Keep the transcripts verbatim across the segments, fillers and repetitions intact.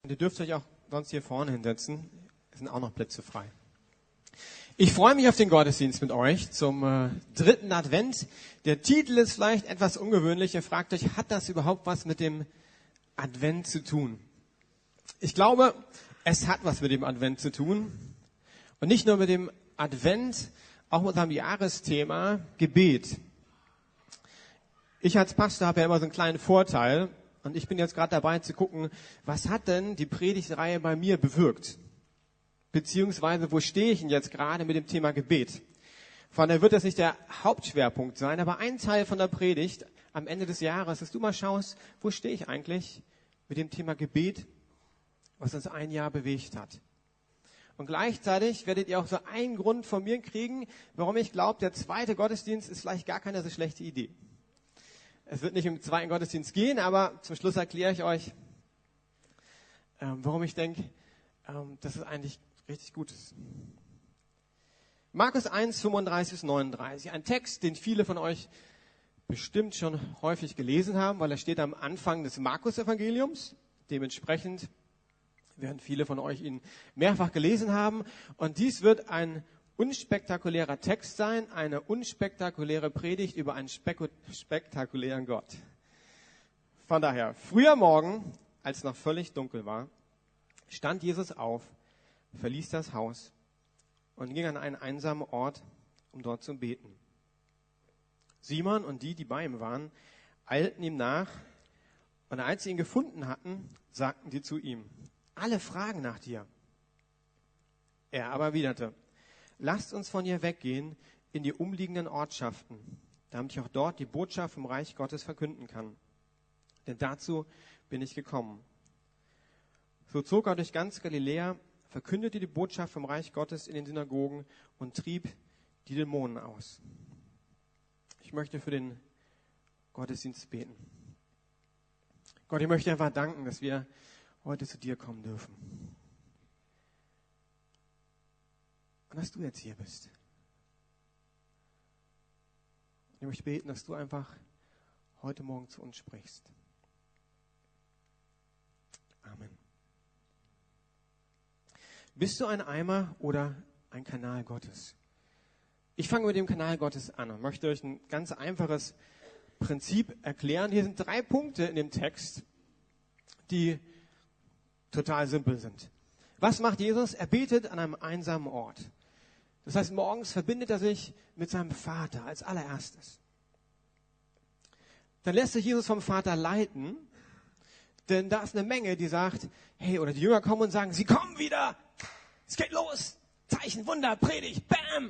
Und ihr dürft euch auch sonst hier vorne hinsetzen. Es sind auch noch Plätze frei. Ich freue mich auf den Gottesdienst mit euch zum äh, dritten Advent. Der Titel ist vielleicht etwas ungewöhnlich. Ihr fragt euch, hat das überhaupt was mit dem Advent zu tun? Ich glaube, es hat was mit dem Advent zu tun. Und nicht nur mit dem Advent, auch mit unserem Jahresthema Gebet. Ich als Pastor habe ja immer so einen kleinen Vorteil. Und ich bin jetzt gerade dabei zu gucken, was hat denn die Predigtreihe bei mir bewirkt? Beziehungsweise, wo stehe ich denn jetzt gerade mit dem Thema Gebet? Von daher wird das nicht der Hauptschwerpunkt sein, aber ein Teil von der Predigt am Ende des Jahres, dass du mal schaust, wo stehe ich eigentlich mit dem Thema Gebet, was uns ein Jahr bewegt hat. Und gleichzeitig werdet ihr auch so einen Grund von mir kriegen, warum ich glaube, der zweite Gottesdienst ist vielleicht gar keine so schlechte Idee. Es wird nicht um den zweiten Gottesdienst gehen, aber zum Schluss erkläre ich euch, ähm, warum ich denke, ähm, dass es eigentlich richtig gut ist. Markus eins, fünfunddreißig bis neununddreißig. Ein Text, den viele von euch bestimmt schon häufig gelesen haben, weil er steht am Anfang des Markus-Evangeliums. Dementsprechend werden viele von euch ihn mehrfach gelesen haben. Und dies wird ein unspektakulärer Text sein, eine unspektakuläre Predigt über einen speku- spektakulären Gott. Von daher, früh am Morgen, als noch völlig dunkel war, stand Jesus auf, verließ das Haus und ging an einen einsamen Ort, um dort zu beten. Simon und die, die bei ihm waren, eilten ihm nach, und als sie ihn gefunden hatten, sagten sie zu ihm: Alle fragen nach dir. Er aber erwiderte: Lasst uns von hier weggehen in die umliegenden Ortschaften, damit ich auch dort die Botschaft vom Reich Gottes verkünden kann. Denn dazu bin ich gekommen. So zog er durch ganz Galiläa, verkündete die Botschaft vom Reich Gottes in den Synagogen und trieb die Dämonen aus. Ich möchte für den Gottesdienst beten. Gott, ich möchte einfach danken, dass wir heute zu dir kommen dürfen. Und dass du jetzt hier bist. Ich möchte beten, dass du einfach heute Morgen zu uns sprichst. Amen. Bist du ein Eimer oder ein Kanal Gottes? Ich fange mit dem Kanal Gottes an und möchte euch ein ganz einfaches Prinzip erklären. Hier sind drei Punkte in dem Text, die total simpel sind. Was macht Jesus? Er betet an einem einsamen Ort. Das heißt, morgens verbindet er sich mit seinem Vater als allererstes. Dann lässt sich Jesus vom Vater leiten, denn da ist eine Menge, die sagt, hey, oder die Jünger kommen und sagen, sie kommen wieder, es geht los, Zeichen, Wunder, Predigt, bam!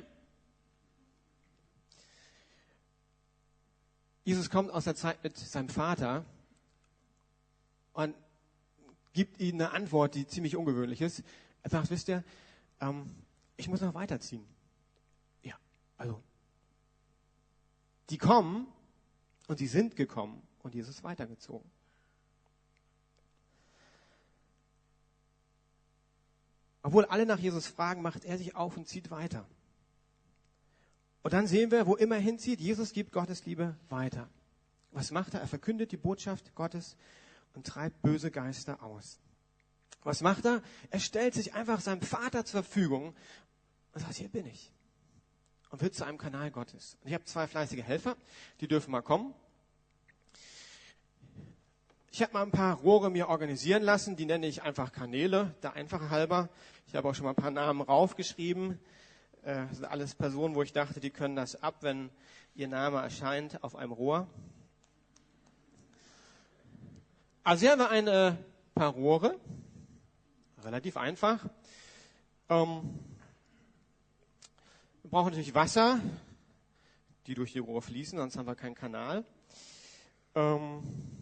Jesus kommt aus der Zeit mit seinem Vater und gibt ihnen eine Antwort, die ziemlich ungewöhnlich ist. Er sagt, wisst ihr, ähm, ich muss noch weiterziehen. Ja, also, die kommen und sie sind gekommen und Jesus ist weitergezogen. Obwohl alle nach Jesus fragen, macht er sich auf und zieht weiter. Und dann sehen wir, wo immer er hinzieht, Jesus gibt Gottes Liebe weiter. Was macht er? Er verkündet die Botschaft Gottes und treibt böse Geister aus. Was macht er? Er stellt sich einfach seinem Vater zur Verfügung und sagt, hier bin ich. Und wird zu einem Kanal Gottes. Und ich habe zwei fleißige Helfer, die dürfen mal kommen. Ich habe mal ein paar Rohre mir organisieren lassen, die nenne ich einfach Kanäle, der Einfache halber. Ich habe auch schon mal ein paar Namen raufgeschrieben. Das sind alles Personen, wo ich dachte, die können das ab, wenn ihr Name erscheint auf einem Rohr. Also hier haben wir ein äh, paar Rohre, relativ einfach. Ähm, wir brauchen natürlich Wasser, die durch die Rohre fließen, sonst haben wir keinen Kanal. Ähm,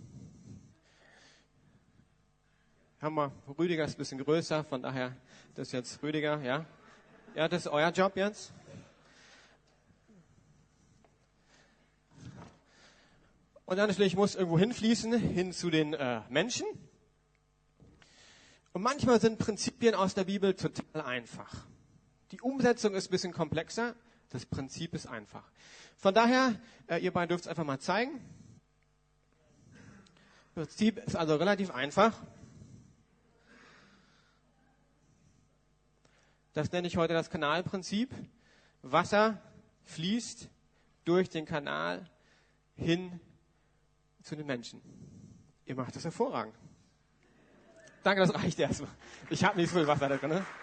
haben wir, Rüdiger ist ein bisschen größer, von daher, das ist jetzt Rüdiger, ja. Ja, das ist euer Job jetzt. Und dann natürlich muss irgendwo hinfließen, hin zu den äh, Menschen. Und manchmal sind Prinzipien aus der Bibel total einfach. Die Umsetzung ist ein bisschen komplexer, das Prinzip ist einfach. Von daher, äh, ihr beiden dürft es einfach mal zeigen. Das Prinzip ist also relativ einfach. Das nenne ich heute das Kanalprinzip. Wasser fließt durch den Kanal hin zu den Menschen. Ihr macht das hervorragend. Danke, das reicht erstmal. Ich habe nicht so viel Wasser da drin. Ne?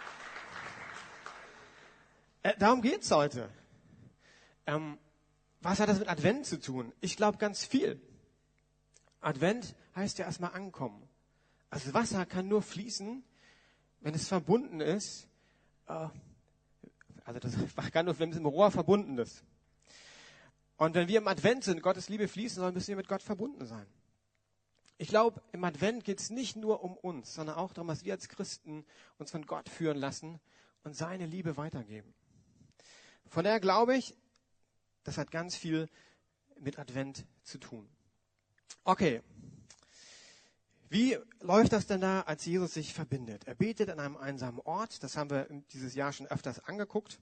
Äh, darum geht's heute. Ähm, was hat das mit Advent zu tun? Ich glaube ganz viel. Advent heißt ja erstmal ankommen. Also Wasser kann nur fließen, wenn es verbunden ist. Äh, also das kann nur, wenn es im Rohr verbunden ist. Und wenn wir im Advent sind, Gottes Liebe fließen soll, müssen wir mit Gott verbunden sein. Ich glaube, im Advent geht es nicht nur um uns, sondern auch darum, dass wir als Christen uns von Gott führen lassen und seine Liebe weitergeben. Von daher glaube ich, das hat ganz viel mit Advent zu tun. Okay, wie läuft das denn da, als Jesus sich verbindet? Er betet an einem einsamen Ort, das haben wir dieses Jahr schon öfters angeguckt.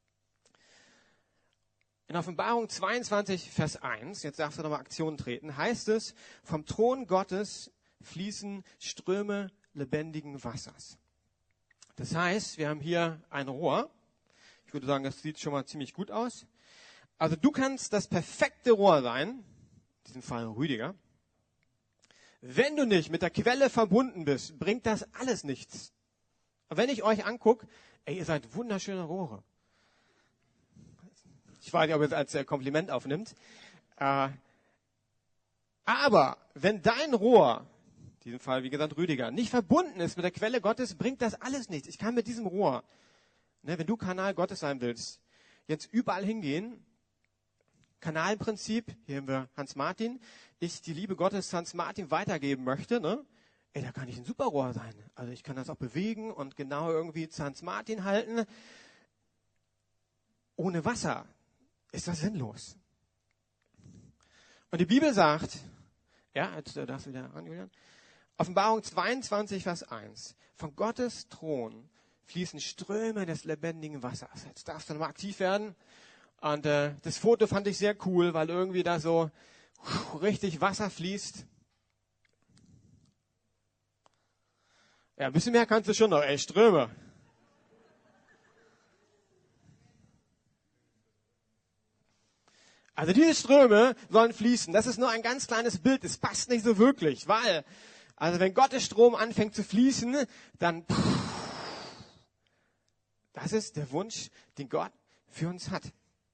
In Offenbarung zweiundzwanzig, Vers eins, jetzt darfst du nochmal Aktion treten, heißt es, vom Thron Gottes fließen Ströme lebendigen Wassers. Das heißt, wir haben hier ein Rohr. Ich würde sagen, das sieht schon mal ziemlich gut aus. Also du kannst das perfekte Rohr sein, in diesem Fall Rüdiger. Wenn du nicht mit der Quelle verbunden bist, bringt das alles nichts. Und wenn ich euch angucke, ey, ihr seid wunderschöne Rohre. Ich weiß nicht, ob ihr es als Kompliment aufnimmt. Äh, aber wenn dein Rohr, in diesem Fall wie gesagt Rüdiger, nicht verbunden ist mit der Quelle Gottes, bringt das alles nichts. Ich kann mit diesem Rohr, ne, wenn du Kanal Gottes sein willst, jetzt überall hingehen. Kanalprinzip, hier haben wir Hans Martin, ich die Liebe Gottes Hans Martin weitergeben möchte, ne? Ey, da kann ich ein Superrohr sein. Also ich kann das auch bewegen und genau irgendwie zu Hans Martin halten. Ohne Wasser ist das sinnlos. Und die Bibel sagt, ja, jetzt darfst du wieder ran, Julian. Offenbarung zweiundzwanzig, Vers eins. Von Gottes Thron fließen Ströme des lebendigen Wassers. Jetzt darfst du nochmal aktiv werden. Und äh, das Foto fand ich sehr cool, weil irgendwie da so uh, richtig Wasser fließt. Ja, ein bisschen mehr kannst du schon noch, ey, Ströme. Also diese Ströme sollen fließen. Das ist nur ein ganz kleines Bild. Es passt nicht so wirklich, weil, also wenn Gottes Strom anfängt zu fließen, dann, pff, das ist der Wunsch, den Gott für uns hat.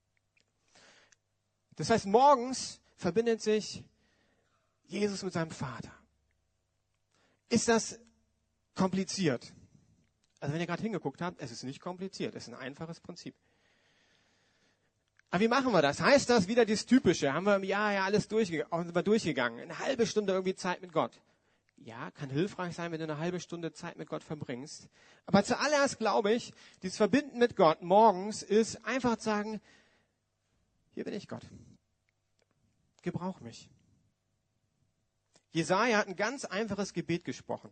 Das heißt, morgens verbindet sich Jesus mit seinem Vater. Ist das kompliziert? Also wenn ihr gerade hingeguckt habt, es ist nicht kompliziert. Es ist ein einfaches Prinzip. Aber wie machen wir das? Heißt das wieder das Typische? Haben wir im Jahr ja alles durchgegangen, durchgegangen? Eine halbe Stunde irgendwie Zeit mit Gott. Ja, kann hilfreich sein, wenn du eine halbe Stunde Zeit mit Gott verbringst. Aber zuallererst glaube ich, dieses Verbinden mit Gott morgens ist einfach zu sagen, hier bin ich Gott. Gebrauch mich. Jesaja hat ein ganz einfaches Gebet gesprochen.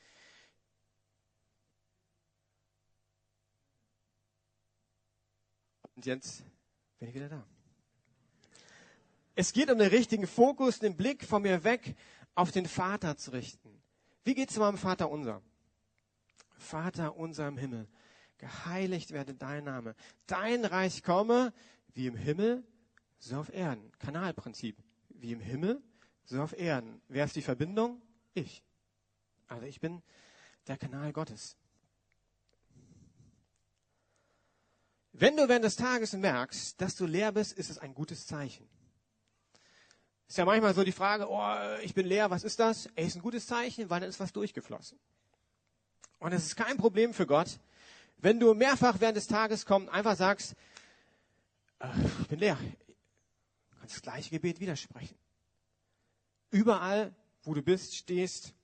Und jetzt bin ich wieder da. Es geht um den richtigen Fokus, den Blick von mir weg auf den Vater zu richten. Wie geht's meinem Vater unser? Vater unser im Himmel, geheiligt werde dein Name. Dein Reich komme, wie im Himmel, so auf Erden. Kanalprinzip. Wie im Himmel, so auf Erden. Wer ist die Verbindung? Ich. Also ich bin der Kanal Gottes. Wenn du während des Tages merkst, dass du leer bist, ist es ein gutes Zeichen. Ist ja manchmal so die Frage, oh, ich bin leer, was ist das? Ey, ist ein gutes Zeichen, weil dann ist was durchgeflossen. Und es ist kein Problem für Gott, wenn du mehrfach während des Tages kommst, einfach sagst, äh, ich bin leer. Du kannst das gleiche Gebet widersprechen. Überall, wo du bist, stehst,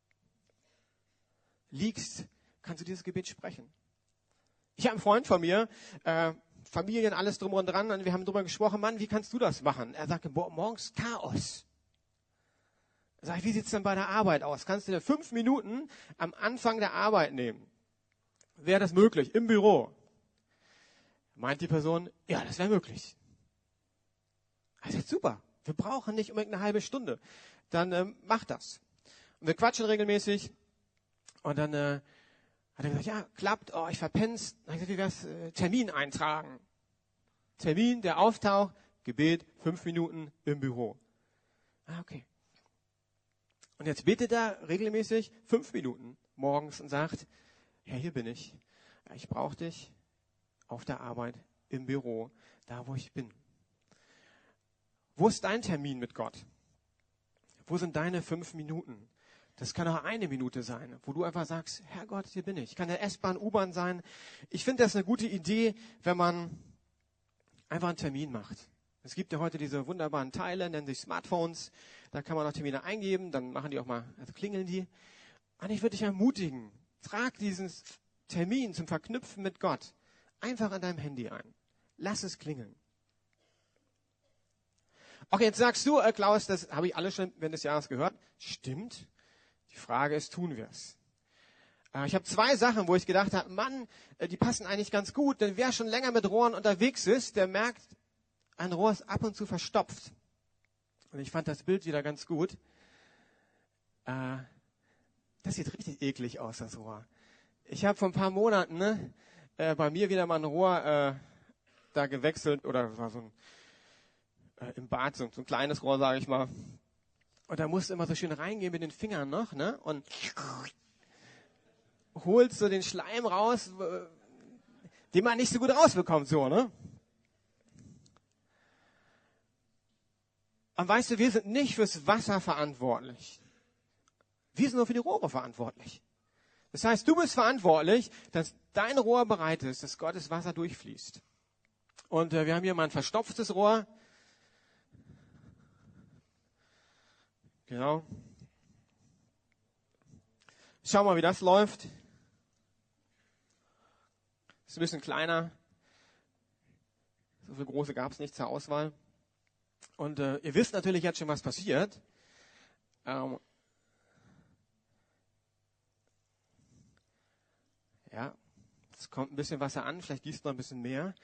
liegst, kannst du dieses Gebet sprechen. Ich habe einen Freund von mir, äh, Familien, alles drum und dran, und wir haben darüber gesprochen, Mann, wie kannst du das machen? Er sagte, boah, morgens Chaos. Sag ich, wie sieht's denn bei der Arbeit aus? Kannst du dir fünf Minuten am Anfang der Arbeit nehmen? Wäre das möglich? Im Büro? Meint die Person, ja, das wäre möglich. Er sagt, super, wir brauchen nicht unbedingt eine halbe Stunde. Dann ähm, mach das. Und wir quatschen regelmäßig und dann äh, Hat er gesagt, ja, klappt, oh, ich verpenn's. Dann hat er gesagt, wie wär's, äh, Termin eintragen. Termin, der auftaucht, Gebet, fünf Minuten im Büro. Ah, okay. Und jetzt betet er regelmäßig fünf Minuten morgens und sagt, ja, hier bin ich. Ja, ich brauche dich auf der Arbeit, im Büro, da wo ich bin. Wo ist dein Termin mit Gott? Wo sind deine fünf Minuten? Das kann auch eine Minute sein, wo du einfach sagst, Herrgott, hier bin ich. Kann der S-Bahn, U-Bahn sein. Ich finde das eine gute Idee, wenn man einfach einen Termin macht. Es gibt ja heute diese wunderbaren Teile, nennen sich Smartphones. Da kann man auch Termine eingeben, dann machen die auch mal, also klingeln die. Und ich würde dich ermutigen, trag diesen Termin zum Verknüpfen mit Gott einfach an deinem Handy ein. Lass es klingeln. Okay, jetzt sagst du, äh, Klaus, das habe ich alles schon während des Jahres gehört. Stimmt. Die Frage ist, tun wir es? Äh, ich habe zwei Sachen, wo ich gedacht habe, Mann, äh, die passen eigentlich ganz gut. Denn wer schon länger mit Rohren unterwegs ist, der merkt, ein Rohr ist ab und zu verstopft. Und ich fand das Bild wieder ganz gut. Äh, das sieht richtig eklig aus, das Rohr. Ich habe vor ein paar Monaten ne, äh, bei mir wieder mal ein Rohr äh, da gewechselt. Oder das war so ein äh, im Bad, so, so ein kleines Rohr, sage ich mal. Und da musst du immer so schön reingehen mit den Fingern noch, ne? Und holst so den Schleim raus, den man nicht so gut rausbekommt, so, ne? Und weißt du, wir sind nicht fürs Wasser verantwortlich. Wir sind nur für die Rohre verantwortlich. Das heißt, du bist verantwortlich, dass dein Rohr bereit ist, dass Gottes Wasser durchfließt. Und äh, wir haben hier mal ein verstopftes Rohr. Genau. Schau mal, wie das läuft. Ist ein bisschen kleiner. So viele große gab es nicht zur Auswahl. Und äh, ihr wisst natürlich jetzt schon, was passiert. Ähm, ja, es kommt ein bisschen Wasser an, vielleicht gießt noch ein bisschen mehr.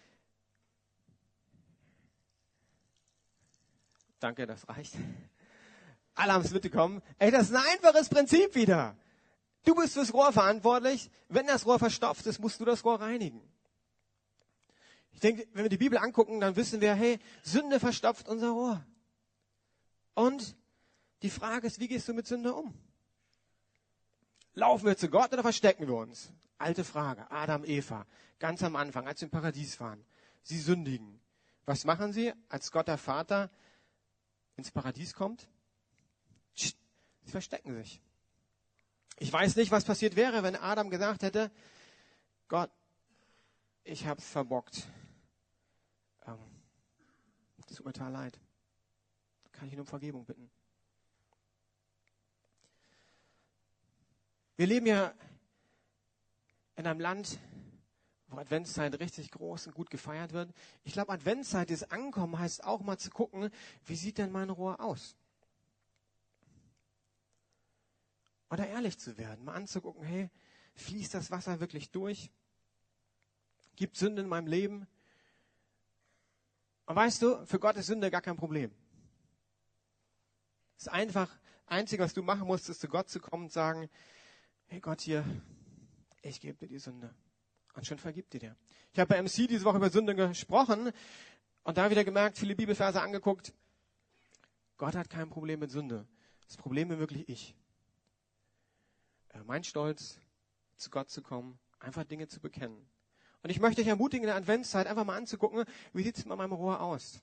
Danke, das reicht. Alle haben es mitbekommen. Ey, das ist ein einfaches Prinzip wieder. Du bist fürs Rohr verantwortlich. Wenn das Rohr verstopft ist, musst du das Rohr reinigen. Ich denke, wenn wir die Bibel angucken, dann wissen wir, hey, Sünde verstopft unser Rohr. Und die Frage ist, wie gehst du mit Sünde um? Laufen wir zu Gott oder verstecken wir uns? Alte Frage. Adam, Eva, ganz am Anfang, als sie im Paradies waren. Sie sündigen. Was machen sie, als Gott der Vater ins Paradies kommt? Sie verstecken sich. Ich weiß nicht, was passiert wäre, wenn Adam gesagt hätte, Gott, ich hab's verbockt. Ähm, das tut mir total leid. Kann ich ihn um Vergebung bitten? Wir leben ja in einem Land, wo Adventszeit richtig groß und gut gefeiert wird. Ich glaube, Adventszeit, das Ankommen, heißt auch mal zu gucken, wie sieht denn mein Rohr aus? Oder ehrlich zu werden, mal anzugucken, hey, fließt das Wasser wirklich durch? Gibt Sünde in meinem Leben? Und weißt du, für Gott ist Sünde gar kein Problem. Das einfach, Einzige, was du machen musst, ist zu Gott zu kommen und sagen, hey Gott, hier, ich gebe dir die Sünde. Und schon vergibt dir der. Ich habe bei M C diese Woche über Sünde gesprochen und da wieder gemerkt, viele Bibelverse angeguckt. Gott hat kein Problem mit Sünde. Das Problem bin wirklich ich. Mein Stolz, zu Gott zu kommen, einfach Dinge zu bekennen. Und ich möchte euch ermutigen, in der Adventszeit einfach mal anzugucken, wie sieht es mit meinem Rohr aus?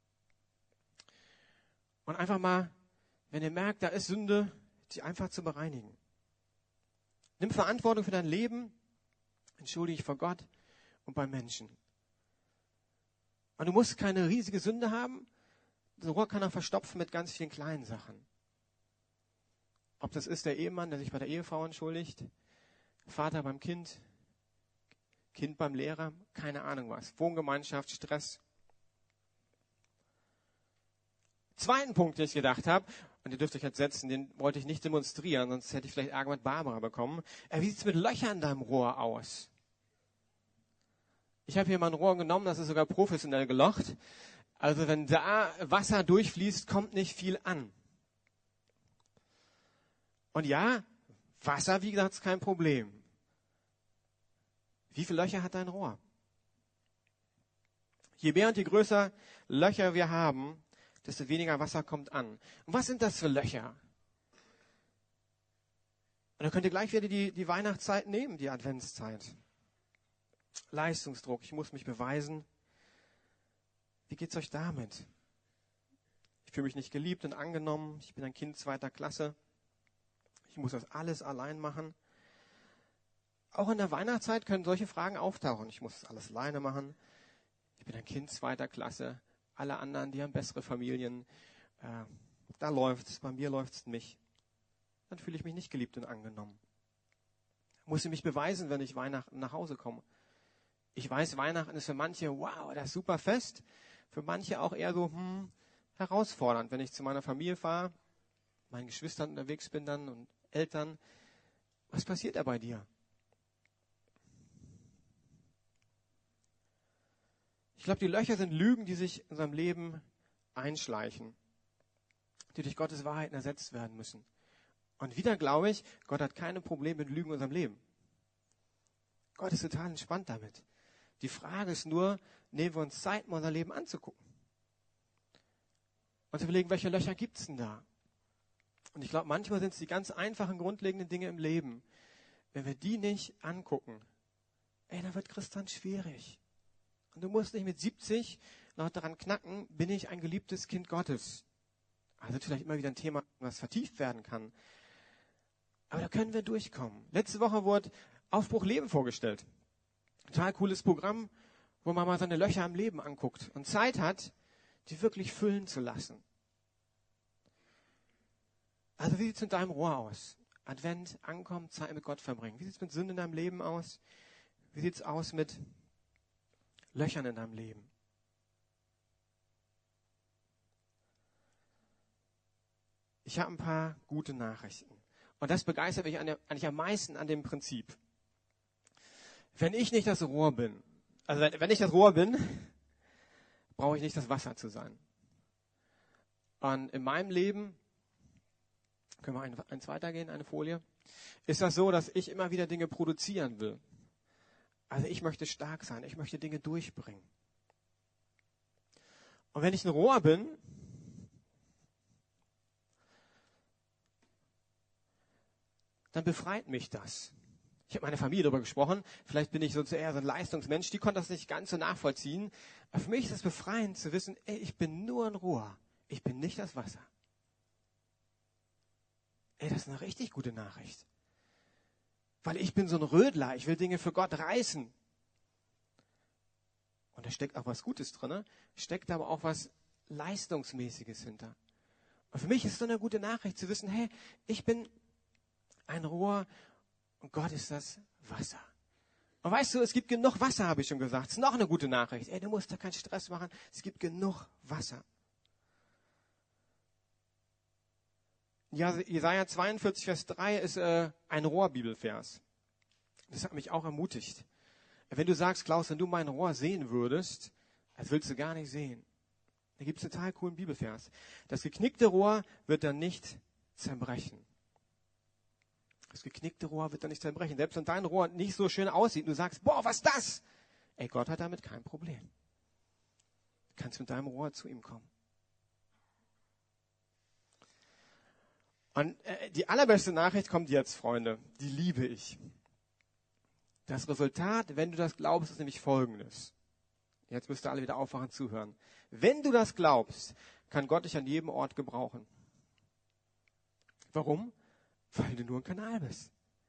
Und einfach mal, wenn ihr merkt, da ist Sünde, die einfach zu bereinigen. Nimm Verantwortung für dein Leben, entschuldige dich vor Gott und beim Menschen. Und du musst keine riesige Sünde haben. Das Rohr kann auch verstopfen mit ganz vielen kleinen Sachen. Ob das ist der Ehemann, der sich bei der Ehefrau entschuldigt, Vater beim Kind, Kind beim Lehrer, keine Ahnung was. Wohngemeinschaft, Stress. Zweiten Punkt, den ich gedacht habe, und ihr dürft euch jetzt setzen, den wollte ich nicht demonstrieren, sonst hätte ich vielleicht Ärger mit Barbara bekommen. Äh, wie sieht es mit Löchern in deinem Rohr aus? Ich habe hier mal ein Rohr genommen, das ist sogar professionell gelocht. Also wenn da Wasser durchfließt, kommt nicht viel an. Und ja, Wasser, wie gesagt, ist kein Problem. Wie viele Löcher hat dein Rohr? Je mehr und je größer Löcher wir haben, desto weniger Wasser kommt an. Und was sind das für Löcher? Und dann könnt ihr gleich wieder die, die Weihnachtszeit nehmen, die Adventszeit. Leistungsdruck, ich muss mich beweisen. Wie geht's euch damit? Ich fühle mich nicht geliebt und angenommen. Ich bin ein Kind zweiter Klasse. Ich muss das alles allein machen. Auch in der Weihnachtszeit können solche Fragen auftauchen. Ich muss das alles alleine machen. Ich bin ein Kind zweiter Klasse. Alle anderen, die haben bessere Familien. Äh, da läuft's, bei mir läuft's nicht. Dann fühle ich mich nicht geliebt und angenommen. Muss ich mich beweisen, wenn ich Weihnachten nach Hause komme. Ich weiß, Weihnachten ist für manche, wow, das ist super Fest. Für manche auch eher so, hm, herausfordernd, wenn ich zu meiner Familie fahre, meinen Geschwistern unterwegs bin dann und Eltern. Was passiert da bei dir? Ich glaube, die Löcher sind Lügen, die sich in unserem Leben einschleichen, die durch Gottes Wahrheiten ersetzt werden müssen. Und wieder glaube ich, Gott hat keine Probleme mit Lügen in unserem Leben. Gott ist total entspannt damit. Die Frage ist nur, nehmen wir uns Zeit, mal unser Leben anzugucken. Und zu überlegen, welche Löcher gibt es denn da? Und ich glaube, manchmal sind es die ganz einfachen, grundlegenden Dinge im Leben. Wenn wir die nicht angucken, ey, dann wird Christsein schwierig. Und du musst nicht mit siebzig noch daran knacken, bin ich ein geliebtes Kind Gottes. Also vielleicht immer wieder ein Thema, was vertieft werden kann. Aber da können wir durchkommen. Letzte Woche wurde Aufbruch Leben vorgestellt. Total cooles Programm, wo man mal seine Löcher im Leben anguckt und Zeit hat, die wirklich füllen zu lassen. Also wie sieht es mit deinem Rohr aus? Advent, ankommen, Zeit mit Gott verbringen. Wie sieht es mit Sünde in deinem Leben aus? Wie sieht es aus mit Löchern in deinem Leben? Ich habe ein paar gute Nachrichten. Und das begeistert mich eigentlich am meisten an dem Prinzip. Wenn ich nicht das Rohr bin, also wenn ich das Rohr bin, brauche ich nicht das Wasser zu sein. Und in meinem Leben, können wir ein, eins weitergehen, eine Folie, ist das so, dass ich immer wieder Dinge produzieren will. Also ich möchte stark sein, ich möchte Dinge durchbringen. Und wenn ich ein Rohr bin, dann befreit mich das. Ich habe mit meiner Familie darüber gesprochen, vielleicht bin ich so eher so ein Leistungsmensch, die konnte das nicht ganz so nachvollziehen. Aber für mich ist es befreiend zu wissen, ey, ich bin nur ein Rohr, ich bin nicht das Wasser. Ey, das ist eine richtig gute Nachricht. Weil ich bin so ein Rödler, ich will Dinge für Gott reißen. Und da steckt auch was Gutes drin, steckt aber auch was Leistungsmäßiges hinter. Und für mich ist es so eine gute Nachricht zu wissen, hey, ich bin ein Rohr und Gott ist das Wasser. Und weißt du, es gibt genug Wasser, habe ich schon gesagt. Das ist noch eine gute Nachricht. Ey, du musst da keinen Stress machen. Es gibt genug Wasser. Ja, Jesaja zweiundvierzig, Vers drei ist äh, ein Rohrbibelvers. Das hat mich auch ermutigt. Wenn du sagst, Klaus, wenn du mein Rohr sehen würdest, das willst du gar nicht sehen. Da gibt es einen total coolen Bibelvers. Das geknickte Rohr wird dann nicht zerbrechen. Das geknickte Rohr wird dann nicht zerbrechen. Selbst wenn dein Rohr nicht so schön aussieht und du sagst, boah, was ist das? Ey, Gott hat damit kein Problem. Du kannst mit deinem Rohr zu ihm kommen. Und äh, die allerbeste Nachricht kommt jetzt, Freunde. Die liebe ich. Das Resultat, wenn du das glaubst, ist nämlich folgendes. Jetzt müsst ihr alle wieder aufwachen zuhören. Wenn du das glaubst, kann Gott dich an jedem Ort gebrauchen. Warum? Weil du nur ein Kanal bist.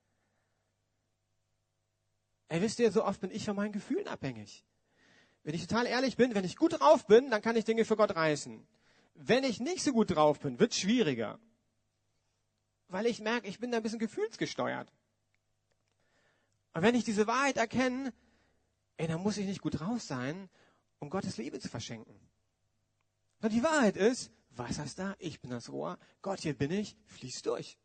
Ey, wisst ihr, so oft bin ich von meinen Gefühlen abhängig. Wenn ich total ehrlich bin, wenn ich gut drauf bin, dann kann ich Dinge für Gott reißen. Wenn ich nicht so gut drauf bin, wird es schwieriger. Weil ich merke, ich bin da ein bisschen gefühlsgesteuert. Und wenn ich diese Wahrheit erkenne, ey, dann muss ich nicht gut drauf sein, um Gottes Liebe zu verschenken. Und die Wahrheit ist, Wasser ist da, ich bin das Rohr, Gott, hier bin ich, fließt durch.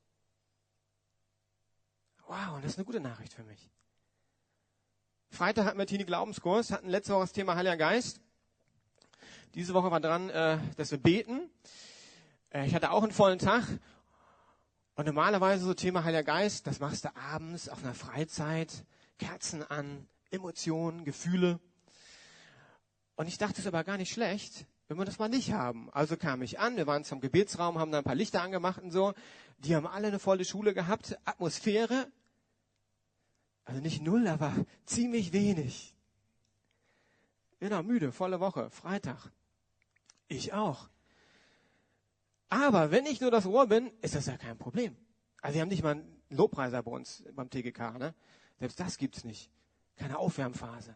Wow, und das ist eine gute Nachricht für mich. Freitag hatten wir Teenie Glaubenskurs, hatten letzte Woche das Thema Heiliger Geist. Diese Woche war dran, äh, dass wir beten. Äh, ich hatte auch einen vollen Tag. Und normalerweise so Thema Heiliger Geist, das machst du abends auf einer Freizeit, Kerzen an, Emotionen, Gefühle. Und ich dachte, das ist aber gar nicht schlecht, wenn wir das mal nicht haben. Also kam ich an, wir waren zum Gebetsraum, haben da ein paar Lichter angemacht und so. Die haben alle eine volle Schule gehabt, Atmosphäre. Also nicht null, aber ziemlich wenig. Genau, müde, volle Woche, Freitag. Ich auch. Aber wenn ich nur das Rohr bin, ist das ja kein Problem. Also wir haben nicht mal einen Lobpreiser bei uns beim T G K, ne? Selbst das gibt's nicht. Keine Aufwärmphase.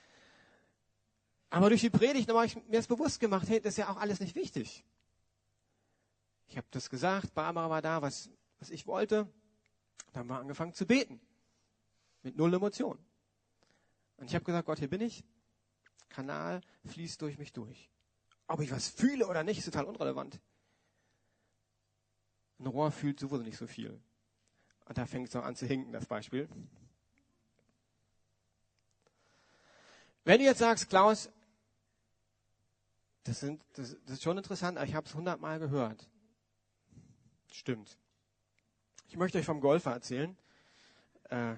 Aber durch die Predigt habe ich mir das bewusst gemacht, hey, das ist ja auch alles nicht wichtig. Ich habe das gesagt, Barbara war da, was, was ich wollte. Dann haben wir angefangen zu beten. Mit null Emotionen. Und ich habe gesagt, Gott, hier bin ich. Kanal fließt durch mich durch. Ob ich was fühle oder nicht, ist total unrelevant. Ein Rohr fühlt sowieso nicht so viel. Und da fängt es noch an zu hinken, das Beispiel. Wenn du jetzt sagst, Klaus, das, sind, das, das ist schon interessant, aber ich habe es hundertmal gehört. Stimmt. Ich möchte euch vom Golfer erzählen. Äh,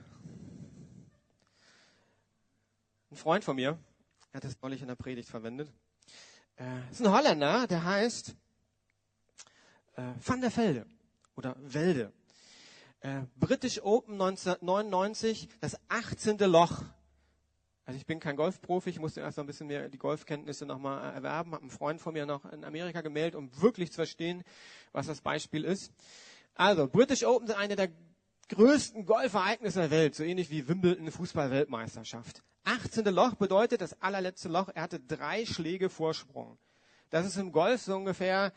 ein Freund von mir hat das neulich in der Predigt verwendet. Äh, ist ein Holländer, der heißt äh, Van der Velde oder Welde. Äh, British Open neunzehnhundertneunundneunzig, das achtzehnte Loch. Also ich bin kein Golfprofi, ich musste erst noch ein bisschen mehr die Golfkenntnisse nochmal erwerben. Habe einen Freund von mir noch in Amerika gemeldet, um wirklich zu verstehen, was das Beispiel ist. Also, British Open sind eine der größten Golfereignisse der Welt, so ähnlich wie Wimbledon, Fußball-Weltmeisterschaft. achtzehnte Loch bedeutet, das allerletzte Loch, er hatte drei Schläge Vorsprung. Das ist im Golf so ungefähr,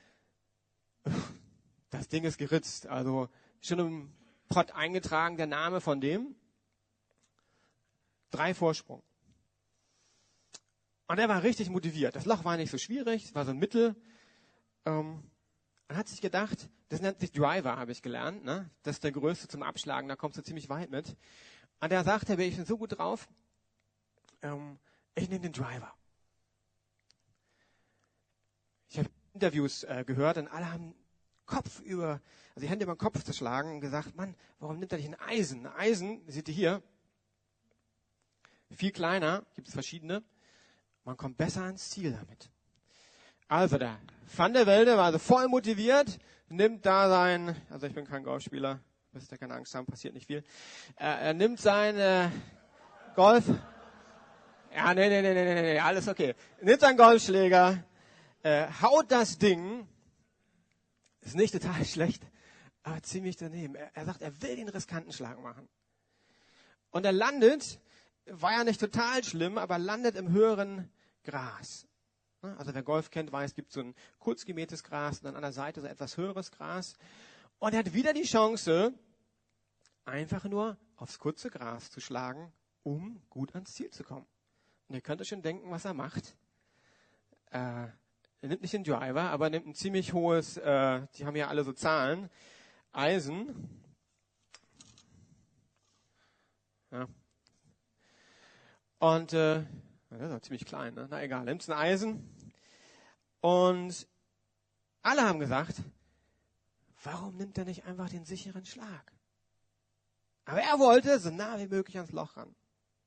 das Ding ist geritzt, also schon im Pott eingetragen, der Name von dem. Drei Vorsprung. Und er war richtig motiviert. Das Loch war nicht so schwierig, es war so ein Mittel. Ähm, er hat sich gedacht, das nennt sich Driver, habe ich gelernt. Ne? Das ist der größte zum Abschlagen, da kommst du ziemlich weit mit. Und er sagte, ich bin so gut drauf, ähm, ich nehme den Driver. Ich habe Interviews äh, gehört und alle haben Kopf über, also die Hände über den Kopf zu schlagen und gesagt, Mann, warum nimmt er nicht ein Eisen? Ein Eisen, seht ihr hier, viel kleiner, gibt es verschiedene. Man kommt besser ans Ziel damit. Also der Van der Velde war also voll motiviert, nimmt da sein, also ich bin kein Golfspieler, müsst ihr keine Angst haben, passiert nicht viel. Er, er nimmt sein äh, Golf, ja, nee, nee, nee, nee, nee, nee, alles okay. Nimmt seinen Golfschläger, äh, haut das Ding, ist nicht total schlecht, aber ziemlich daneben. Er, er sagt, er will den riskanten Schlag machen. Und er landet, war ja nicht total schlimm, aber landet im höheren Gras. Also wer Golf kennt, weiß, es gibt so ein kurz gemähtes Gras und dann an der Seite so etwas höheres Gras. Und er hat wieder die Chance, einfach nur aufs kurze Gras zu schlagen, um gut ans Ziel zu kommen. Und ihr könnt euch schon denken, was er macht. Äh, er nimmt nicht den Driver, aber er nimmt ein ziemlich hohes, äh, die haben ja alle so Zahlen, Eisen. Ja. Und äh, das ist auch ziemlich klein, ne? Na egal, nimmt ein Eisen. Und alle haben gesagt, warum nimmt er nicht einfach den sicheren Schlag? Aber er wollte so nah wie möglich ans Loch ran.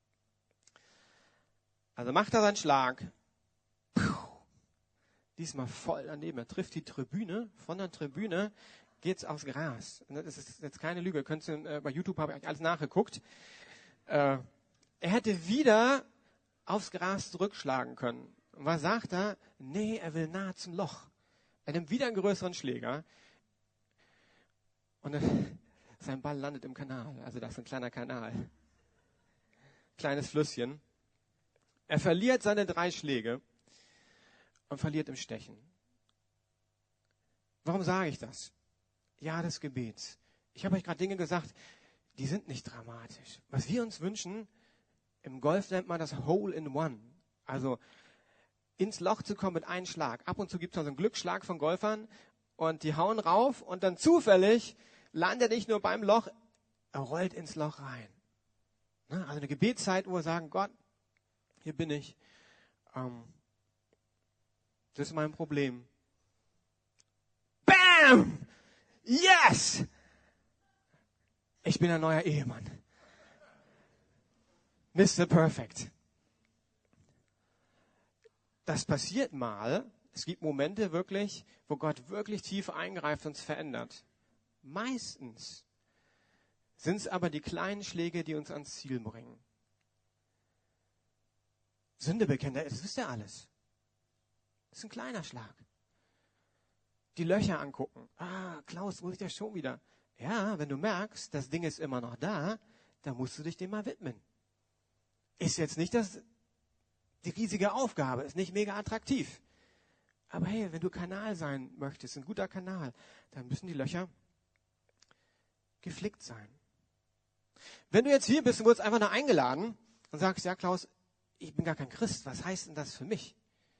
Also macht er seinen Schlag. Puh, diesmal voll daneben. Er trifft die Tribüne. Von der Tribüne geht's aufs Gras. Das ist jetzt keine Lüge. Könnt ihr, äh, bei YouTube habe ich alles nachgeguckt. Äh, er hätte wieder aufs Gras zurückschlagen können. Und was sagt er? Nee, er will nahe zum Loch. Er nimmt wieder einen größeren Schläger. Und dann, sein Ball landet im Kanal. Also das ist ein kleiner Kanal. Kleines Flüsschen. Er verliert seine drei Schläge und verliert im Stechen. Warum sage ich das? Ja, des Gebets. Ich habe euch gerade Dinge gesagt, die sind nicht dramatisch. Was wir uns wünschen, im Golf nennt man das Hole in One. Also ins Loch zu kommen mit einem Schlag. Ab und zu gibt es noch so einen Glücksschlag von Golfern und die hauen rauf und dann zufällig landet er nicht nur beim Loch, er rollt ins Loch rein. Also eine Gebetszeit, wo wir sagen, Gott, hier bin ich. Ähm, das ist mein Problem. Bam! Yes! Ich bin ein neuer Ehemann. Mister Perfect. Das passiert mal. Es gibt Momente wirklich, wo Gott wirklich tief eingreift und uns verändert. Meistens sind es aber die kleinen Schläge, die uns ans Ziel bringen. Sünde bekennen, das wisst ihr alles. Das ist ein kleiner Schlag. Die Löcher angucken. Ah, Klaus, muss ich das schon wieder? Ja, wenn du merkst, das Ding ist immer noch da, dann musst du dich dem mal widmen. Ist jetzt nicht das, die riesige Aufgabe, ist nicht mega attraktiv. Aber hey, wenn du Kanal sein möchtest, ein guter Kanal, dann müssen die Löcher geflickt sein. Wenn du jetzt hier bist und wurdest einfach nur eingeladen und sagst, ja Klaus, ich bin gar kein Christ, was heißt denn das für mich?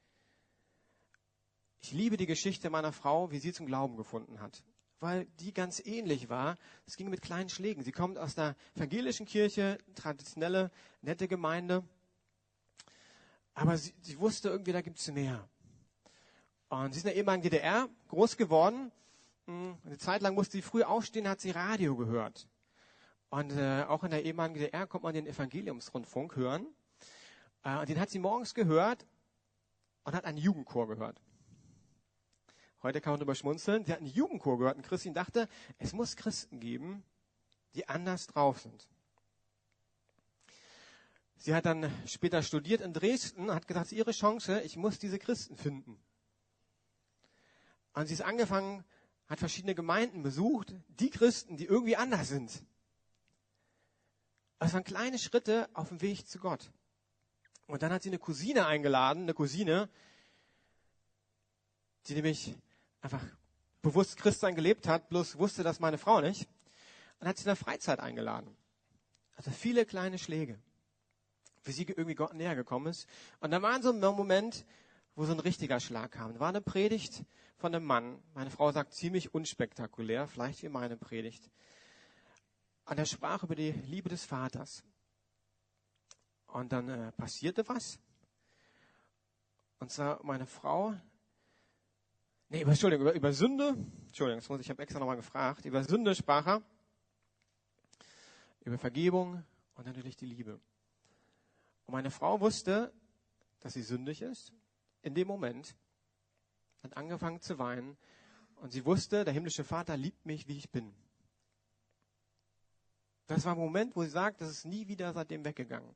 Ich liebe die Geschichte meiner Frau, wie sie zum Glauben gefunden hat, weil die ganz ähnlich war. Es ging mit kleinen Schlägen. Sie kommt aus der evangelischen Kirche, traditionelle, nette Gemeinde, aber sie, sie wusste irgendwie, da gibt es mehr. Und sie ist in der ehemaligen D D R groß geworden. Eine Zeit lang musste sie früh aufstehen, hat sie Radio gehört. Und äh, auch in der ehemaligen D D R konnte man den Evangeliumsrundfunk hören. Äh, und den hat sie morgens gehört und hat einen Jugendchor gehört. Heute kann man darüber schmunzeln. Sie hat einen Jugendchor gehört und Christine dachte, es muss Christen geben, die anders drauf sind. Sie hat dann später studiert in Dresden und hat gesagt, es ist ihre Chance, ich muss diese Christen finden. Und sie ist angefangen, hat verschiedene Gemeinden besucht, die Christen, die irgendwie anders sind. Das waren kleine Schritte auf dem Weg zu Gott. Und dann hat sie eine Cousine eingeladen, eine Cousine, die nämlich einfach bewusst Christsein gelebt hat, bloß wusste das meine Frau nicht. Und hat sie in der Freizeit eingeladen. Also viele kleine Schläge, wie sie irgendwie Gott näher gekommen ist. Und da war so ein Moment, wo so ein richtiger Schlag kam. Da war eine Predigt von einem Mann. Meine Frau sagt, ziemlich unspektakulär, vielleicht wie meine Predigt. Und er sprach über die Liebe des Vaters. Und dann äh, passierte was. Und zwar meine Frau, nee, über, Entschuldigung, über, über Sünde, Entschuldigung, das muss, ich habe extra nochmal gefragt, über Sünde sprach er, über Vergebung und natürlich die Liebe. Und meine Frau wusste, dass sie sündig ist. In dem Moment hat angefangen zu weinen und sie wusste, der himmlische Vater liebt mich, wie ich bin. Das war ein Moment, wo sie sagt, das ist nie wieder seitdem weggegangen.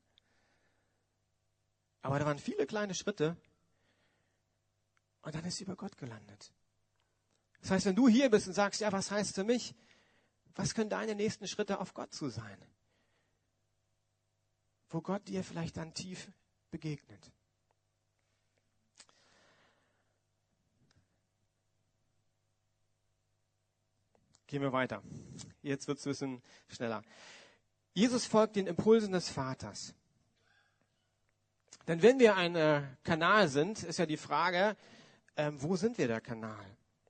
Aber da waren viele kleine Schritte und dann ist sie über Gott gelandet. Das heißt, wenn du hier bist und sagst, ja, was heißt für mich? Was können deine nächsten Schritte auf Gott zu sein? Wo Gott dir vielleicht dann tief begegnet. Gehen wir weiter. Jetzt wird es ein bisschen schneller. Jesus folgt den Impulsen des Vaters. Denn wenn wir ein äh, Kanal sind, ist ja die Frage, äh, wo sind wir der Kanal?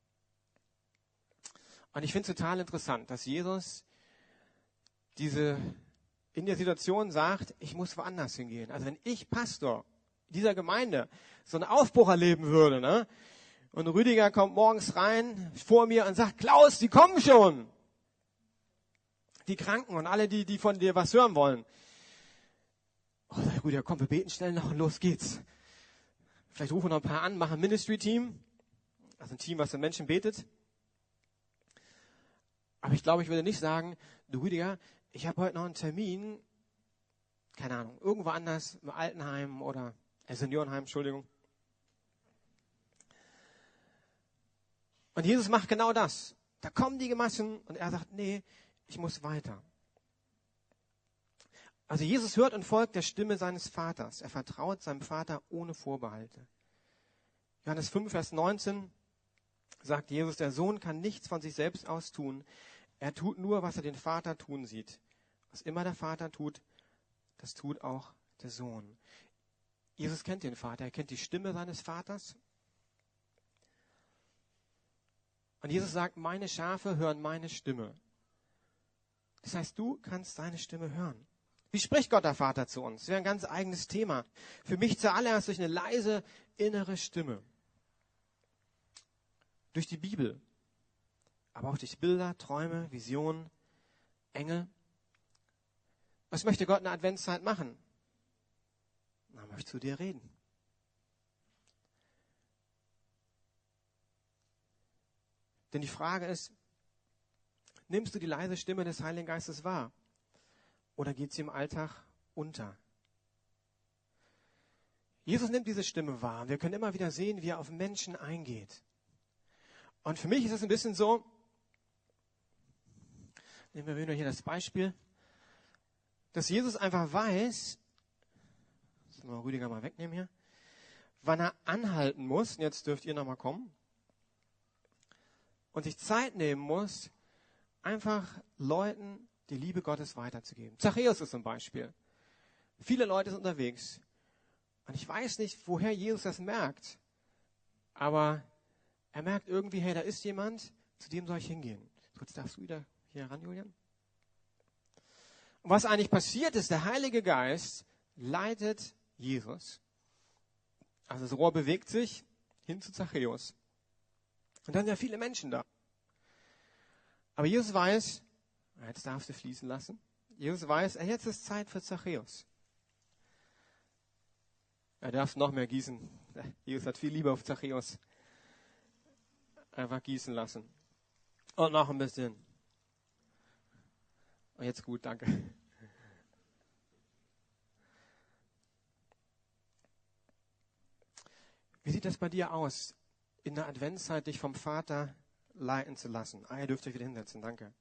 Und ich finde es total interessant, dass Jesus diese in der Situation sagt, ich muss woanders hingehen. Also wenn ich Pastor dieser Gemeinde so einen Aufbruch erleben würde, ne? Und Rüdiger kommt morgens rein vor mir und sagt, Klaus, die kommen schon. Die Kranken und alle, die, die von dir was hören wollen. Oh, Rüdiger, komm, wir beten schnell noch und los geht's. Vielleicht rufen wir noch ein paar an, machen ein Ministry-Team. Also ein Team, was für Menschen betet. Aber ich glaube, ich würde nicht sagen, du Rüdiger, ich habe heute noch einen Termin, keine Ahnung, irgendwo anders, im Altenheim oder äh, Seniorenheim, Entschuldigung. Und Jesus macht genau das. Da kommen die Massen und er sagt, nee, ich muss weiter. Also Jesus hört und folgt der Stimme seines Vaters. Er vertraut seinem Vater ohne Vorbehalte. Johannes fünf, Vers neunzehn sagt Jesus, der Sohn kann nichts von sich selbst aus tun. Er tut nur, was er den Vater tun sieht. Was immer der Vater tut, das tut auch der Sohn. Jesus kennt den Vater, er kennt die Stimme seines Vaters. Und Jesus sagt, meine Schafe hören meine Stimme. Das heißt, du kannst seine Stimme hören. Wie spricht Gott der Vater zu uns? Das wäre ein ganz eigenes Thema. Für mich zuallererst durch eine leise innere Stimme. Durch die Bibel. Aber auch durch Bilder, Träume, Visionen, Engel. Was möchte Gott in der Adventszeit machen? möchte zu dir reden. Denn die Frage ist, nimmst du die leise Stimme des Heiligen Geistes wahr? Oder geht sie im Alltag unter? Jesus nimmt diese Stimme wahr. Wir können immer wieder sehen, wie er auf Menschen eingeht. Und für mich ist es ein bisschen so, nehmen wir wieder hier das Beispiel, dass Jesus einfach weiß, das mal Rüdiger mal wegnehmen hier, wann er anhalten muss, und jetzt dürft ihr nochmal kommen, und sich Zeit nehmen muss, einfach Leuten die Liebe Gottes weiterzugeben. Zachäus ist zum Beispiel. Viele Leute sind unterwegs. Und ich weiß nicht, woher Jesus das merkt. Aber er merkt irgendwie, hey, da ist jemand, zu dem soll ich hingehen. So, jetzt darfst du wieder hier ran, Julian. Und was eigentlich passiert ist, der Heilige Geist leitet Jesus. Also das Rohr bewegt sich hin zu Zachäus. Und dann sind ja viele Menschen da. Aber Jesus weiß, jetzt darfst du fließen lassen. Jesus weiß, jetzt ist Zeit für Zachäus. Er darf noch mehr gießen. Jesus hat viel Liebe auf Zachäus. Einfach gießen lassen. Und noch ein bisschen. Und jetzt gut, danke. Wie sieht das bei dir aus, in der Adventszeit dich vom Vater leiten zu lassen? Ah, ihr dürft euch wieder hinsetzen, danke.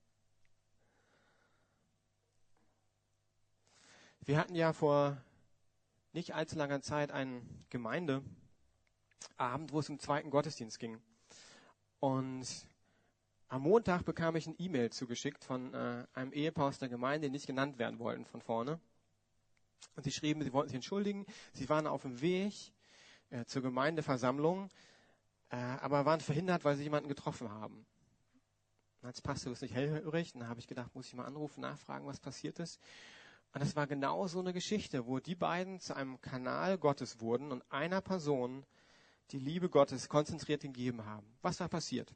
Wir hatten ja vor nicht allzu langer Zeit einen Gemeindeabend, wo es um den zweiten Gottesdienst ging. Und am Montag bekam ich ein E-Mail zugeschickt von äh, einem Ehepaar aus der Gemeinde, die nicht genannt werden wollten von vorne. Und sie schrieben, sie wollten sich entschuldigen. Sie waren auf dem Weg äh, zur Gemeindeversammlung, äh, aber waren verhindert, weil sie jemanden getroffen haben. Als Pastor ist nicht hellhörig. Dann habe ich gedacht, muss ich mal anrufen, nachfragen, was passiert ist. Und das war genau so eine Geschichte, wo die beiden zu einem Kanal Gottes wurden und einer Person die Liebe Gottes konzentriert gegeben haben. Was war passiert?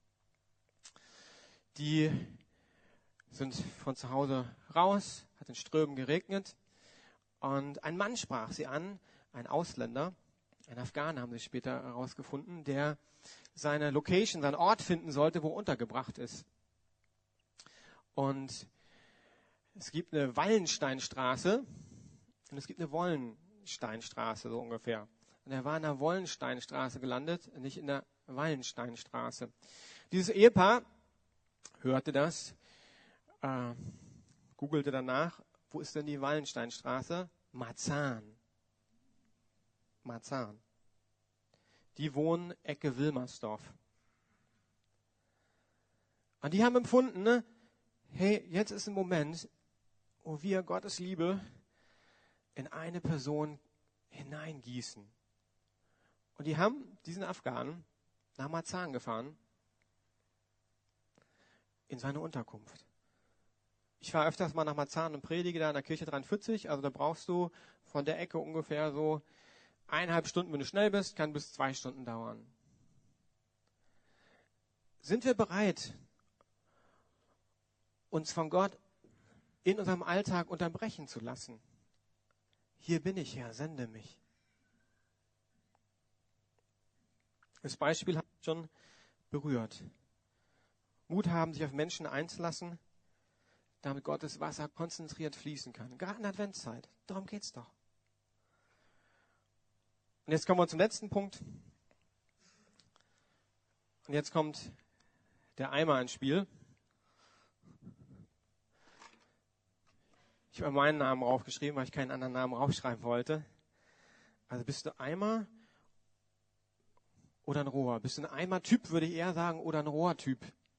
Die sind von zu Hause raus, hat in Strömen geregnet und ein Mann sprach sie an, ein Ausländer, ein Afghaner haben sie später herausgefunden, der seine Location, seinen Ort finden sollte, wo er untergebracht ist. Und es gibt eine Wallensteinstraße und es gibt eine Wollensteinstraße, so ungefähr. Und er war in der Wollensteinstraße gelandet, nicht in der Wallensteinstraße. Dieses Ehepaar hörte das, äh, googelte danach, wo ist denn die Wallensteinstraße? Marzahn. Marzahn. Die wohnen Ecke Wilmersdorf. Und die haben empfunden, ne, hey, jetzt ist ein Moment, wo wir Gottes Liebe in eine Person hineingießen. Und die haben diesen Afghanen nach Marzahn gefahren, in seine Unterkunft. Ich war öfters mal nach Marzahn und predige da in der Kirche dreiundvierzig, also da brauchst du von der Ecke ungefähr so eineinhalb Stunden, wenn du schnell bist, kann bis zwei Stunden dauern. Sind wir bereit, uns von Gott in unserem Alltag unterbrechen zu lassen? Hier bin ich, Herr, sende mich. Das Beispiel habe ich schon berührt. Mut haben, sich auf Menschen einzulassen, damit Gottes Wasser konzentriert fließen kann. Gerade in der Adventszeit. Darum geht's doch. Und jetzt kommen wir zum letzten Punkt. Und jetzt kommt der Eimer ins Spiel. Ich habe meinen Namen raufgeschrieben, weil ich keinen anderen Namen raufschreiben wollte. Also bist du Eimer oder ein Rohr? Bist du ein Eimer-Typ, würde ich eher sagen, oder ein Rohr-Typ?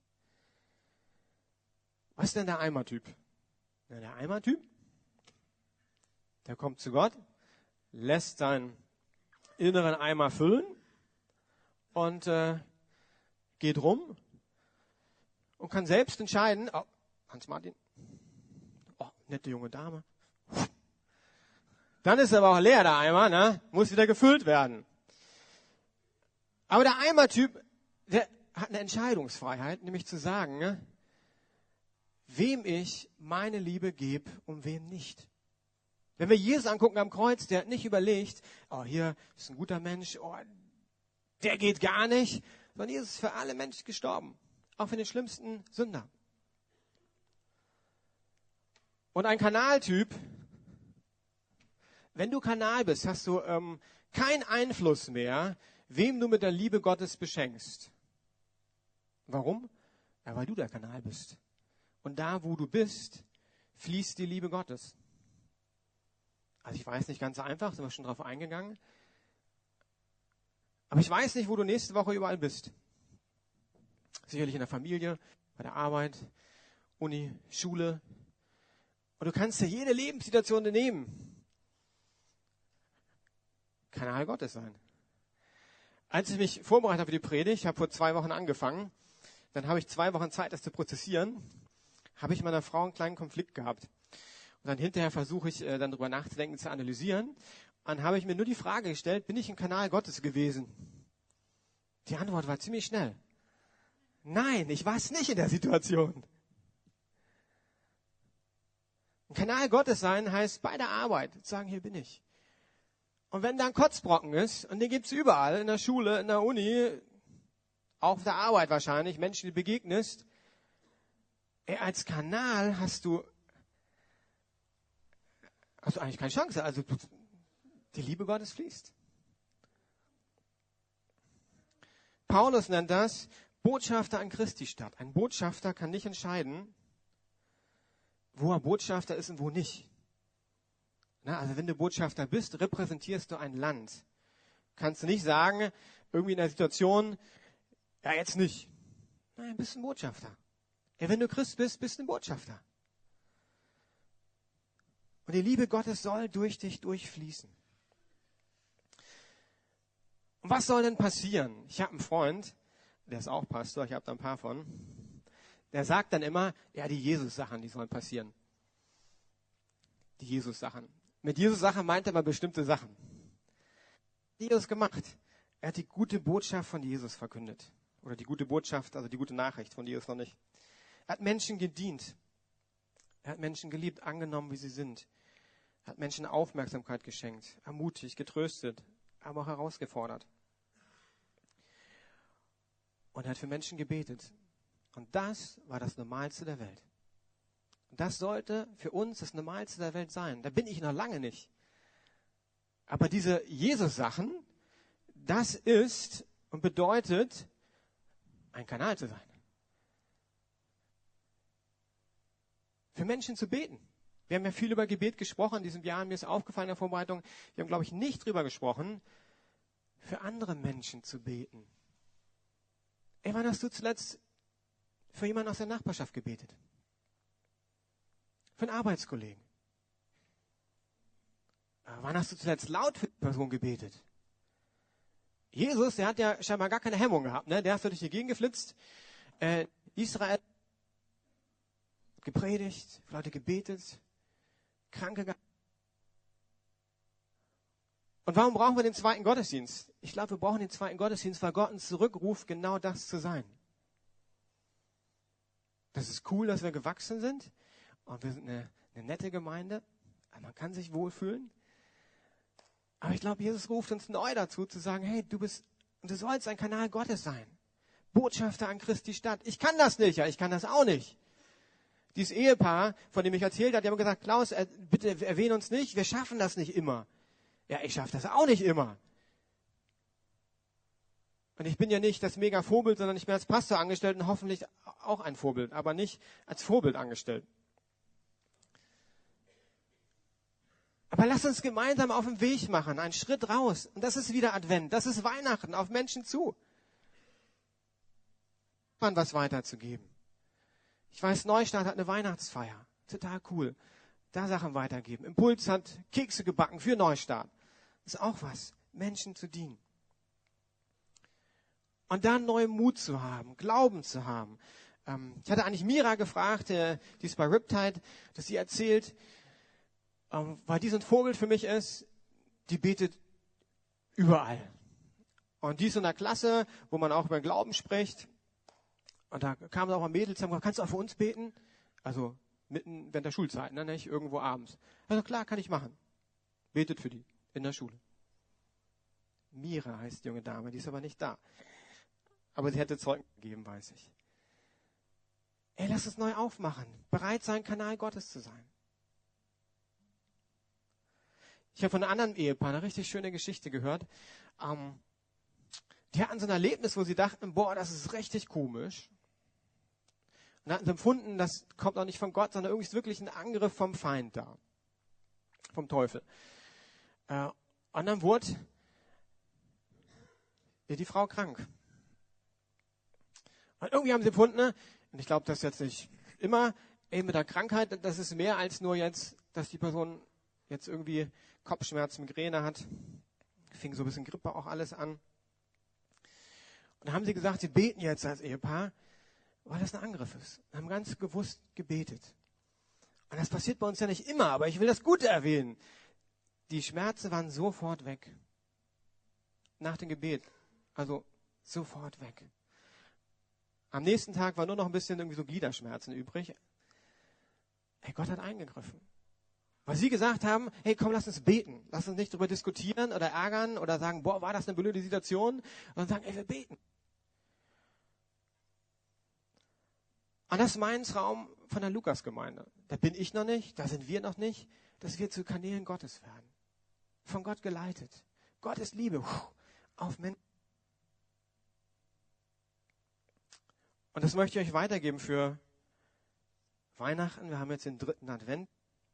Was ist denn der Eimer-Typ? Na, der Eimer-Typ, der kommt zu Gott, lässt seinen inneren Eimer füllen und äh, geht rum und kann selbst entscheiden, oh, Hans-Martin, oh, nette junge Dame. Dann ist aber auch leer, der Eimer, ne? Muss wieder gefüllt werden. Aber der Eimer-Typ, der hat eine Entscheidungsfreiheit, nämlich zu sagen, ne, wem ich meine Liebe gebe und wem nicht. Wenn wir Jesus angucken am Kreuz, der hat nicht überlegt, oh, hier ist ein guter Mensch, oh, der geht gar nicht, sondern Jesus ist für alle Menschen gestorben, auch für den schlimmsten Sünder. Und ein Kanaltyp, wenn du Kanal bist, hast du ähm, keinen Einfluss mehr, wem du mit der Liebe Gottes beschenkst. Warum? Ja, weil du der Kanal bist. Und da, wo du bist, fließt die Liebe Gottes. Also ich weiß nicht, ganz einfach, sind wir schon drauf eingegangen. Aber ich weiß nicht, wo du nächste Woche überall bist. Sicherlich in der Familie, bei der Arbeit, Uni, Schule. Und du kannst dir jede Lebenssituation nehmen. Kanal Gottes sein. Als ich mich vorbereitet habe für die Predigt, ich habe vor zwei Wochen angefangen, dann habe ich zwei Wochen Zeit, das zu prozessieren, habe ich mit meiner Frau einen kleinen Konflikt gehabt. Und dann hinterher versuche ich, äh, dann drüber nachzudenken, zu analysieren. Und dann habe ich mir nur die Frage gestellt, bin ich im Kanal Gottes gewesen? Die Antwort war ziemlich schnell. Nein, ich war es nicht in der Situation. Ein Kanal Gottes sein heißt bei der Arbeit sagen, hier bin ich. Und wenn da ein Kotzbrocken ist, und den gibt es überall, in der Schule, in der Uni, auch auf der Arbeit wahrscheinlich, Menschen, die du begegnest, ey, als Kanal hast du, hast du eigentlich keine Chance. Also die Liebe Gottes fließt. Paulus nennt das Botschafter an Christi Stadt. Ein Botschafter kann nicht entscheiden, wo er Botschafter ist und wo nicht. Na, also wenn du Botschafter bist, repräsentierst du ein Land. Kannst du nicht sagen, irgendwie in der Situation, ja jetzt nicht. Nein, bist ein Botschafter. Ja, wenn du Christ bist, bist du ein Botschafter. Und die Liebe Gottes soll durch dich durchfließen. Und was soll denn passieren? Ich habe einen Freund, der ist auch Pastor, ich habe da ein paar von, der sagt dann immer, ja, die Jesus-Sachen, die sollen passieren. Die Jesus-Sachen. Mit Jesus-Sachen meint er mal bestimmte Sachen. Jesus gemacht. Er hat die gute Botschaft von Jesus verkündet. Oder die gute Botschaft, also die gute Nachricht von Jesus noch nicht. Er hat Menschen gedient. Er hat Menschen geliebt, angenommen, wie sie sind. Er hat Menschen Aufmerksamkeit geschenkt, ermutigt, getröstet, aber auch herausgefordert. Und er hat für Menschen gebetet. Und das war das Normalste der Welt. Und das sollte für uns das Normalste der Welt sein. Da bin ich noch lange nicht. Aber diese Jesus-Sachen, das ist und bedeutet, ein Kanal zu sein. Für Menschen zu beten. Wir haben ja viel über Gebet gesprochen in diesem Jahr. Mir ist aufgefallen in der Vorbereitung, wir haben, glaube ich, nicht drüber gesprochen, für andere Menschen zu beten. Ey, wann hast du zuletzt für jemanden aus der Nachbarschaft gebetet? Für einen Arbeitskollegen? Wann hast du zuletzt laut für die Person gebetet? Jesus, der hat ja scheinbar gar keine Hemmung gehabt, ne? Der ist durch die Gegend geflitzt. Äh, Israel gepredigt, für Leute gebetet, Kranke gehabt. Und warum brauchen wir den zweiten Gottesdienst? Ich glaube, wir brauchen den zweiten Gottesdienst, weil Gott uns zurückruft, genau das zu sein. Das ist cool, dass wir gewachsen sind. Und wir sind eine, eine nette Gemeinde. Man kann sich wohlfühlen. Aber ich glaube, Jesus ruft uns neu dazu, zu sagen, hey, du bist, du sollst ein Kanal Gottes sein. Botschafter an Christi Stadt. Ich kann das nicht, ja, ich kann das auch nicht. Dieses Ehepaar, von dem ich erzählt habe, die haben gesagt, Klaus, bitte erwähne uns nicht, wir schaffen das nicht immer. Ja, ich schaffe das auch nicht immer. Und ich bin ja nicht das mega Vorbild, sondern ich bin als Pastor angestellt und hoffentlich auch ein Vorbild, aber nicht als Vorbild angestellt. Aber lass uns gemeinsam auf den Weg machen, einen Schritt raus. Und das ist wieder Advent, das ist Weihnachten, auf Menschen zu. Was weiterzugeben. Ich weiß, Neustadt hat eine Weihnachtsfeier. Total cool. Da Sachen weitergeben. Impuls hat Kekse gebacken für Neustadt. Das ist auch was, Menschen zu dienen. Und dann neuen Mut zu haben, Glauben zu haben. Ich hatte eigentlich Mira gefragt, die ist bei Riptide, dass sie erzählt, weil die so ein Vorbild für mich ist, die betet überall. Und die ist in einer Klasse, wo man auch über Glauben spricht. Und da kamen auch mal Mädels, haben gesagt, kannst du auch für uns beten? Also mitten während der Schulzeit, ne, nicht irgendwo abends. Also klar, kann ich machen. Betet für die in der Schule. Mira heißt die junge Dame, die ist aber nicht da. Aber sie hätte Zeugnis gegeben, weiß ich. Ey, lass uns neu aufmachen. Bereit sein, Kanal Gottes zu sein. Ich habe von einem anderen Ehepaar eine richtig schöne Geschichte gehört. Ähm, die hatten so ein Erlebnis, wo sie dachten, boah, das ist richtig komisch. Und hatten empfunden, das kommt auch nicht von Gott, sondern irgendwie ist wirklich ein Angriff vom Feind da. Vom Teufel. Äh, und dann wurde die Frau krank. Und irgendwie haben sie empfunden, und ich glaube, das ist jetzt nicht immer, eben mit der Krankheit, das ist mehr als nur jetzt, dass die Person jetzt irgendwie Kopfschmerzen, Migräne hat. Fing so ein bisschen Grippe auch alles an. Und dann haben sie gesagt, sie beten jetzt als Ehepaar, weil das ein Angriff ist. Wir haben ganz bewusst gebetet. Und das passiert bei uns ja nicht immer, aber ich will das Gute erwähnen. Die Schmerzen waren sofort weg. Nach dem Gebet. Also sofort weg. Am nächsten Tag war nur noch ein bisschen irgendwie so Gliederschmerzen übrig. Hey, Gott hat eingegriffen. Weil sie gesagt haben, hey, komm, lass uns beten. Lass uns nicht darüber diskutieren oder ärgern oder sagen, boah, war das eine blöde Situation? Sondern sagen, ey, wir beten. Und das ist mein Traum von der Lukas-Gemeinde. Da bin ich noch nicht, da sind wir noch nicht, dass wir zu Kanälen Gottes werden. Von Gott geleitet. Gottes Liebe auf Menschen. Und das möchte ich euch weitergeben für Weihnachten. Wir haben jetzt den dritten Advent.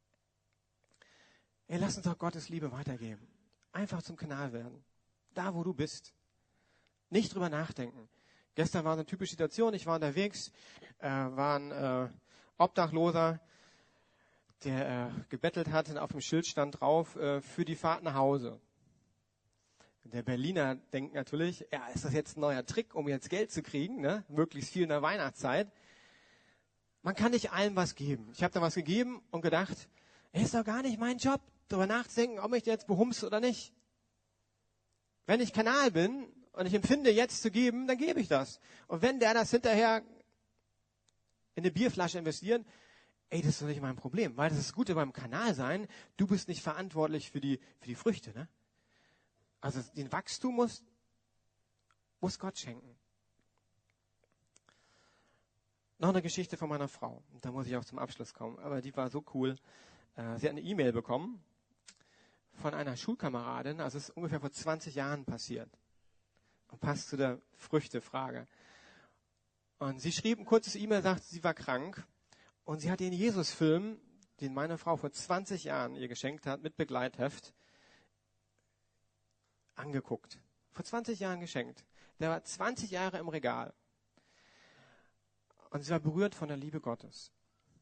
Ey, lass uns doch Gottes Liebe weitergeben. Einfach zum Kanal werden. Da, wo du bist. Nicht drüber nachdenken. Gestern war eine typische Situation. Ich war unterwegs, äh, war ein äh, Obdachloser, der äh, gebettelt hat und auf dem Schild stand drauf, äh, für die Fahrt nach Hause. Der Berliner denkt natürlich, ja, ist das jetzt ein neuer Trick, um jetzt Geld zu kriegen, ne? Möglichst viel in der Weihnachtszeit. Man kann nicht allen was geben. Ich habe da was gegeben und gedacht, es ist doch gar nicht mein Job, darüber nachzudenken, ob ich jetzt behumse oder nicht. Wenn ich Kanal bin und ich empfinde, jetzt zu geben, dann gebe ich das. Und wenn der das hinterher in eine Bierflasche investiert, ey, das ist doch nicht mein Problem. Weil das ist das Gute beim Kanal sein, du bist nicht verantwortlich für die, für die Früchte, ne? Also den Wachstum muss, muss Gott schenken. Noch eine Geschichte von meiner Frau. Da muss ich auch zum Abschluss kommen. Aber die war so cool. Sie hat eine E-Mail bekommen von einer Schulkameradin. Also es ist ungefähr vor zwanzig Jahren passiert. Und passt zu der Früchtefrage. Und sie schrieb ein kurzes E-Mail, sagt, sie war krank. Und sie hat den Jesus-Film, den meine Frau vor zwanzig Jahren ihr geschenkt hat, mit Begleitheft, angeguckt. Vor zwanzig Jahren geschenkt. Der war zwanzig Jahre im Regal. Und sie war berührt von der Liebe Gottes.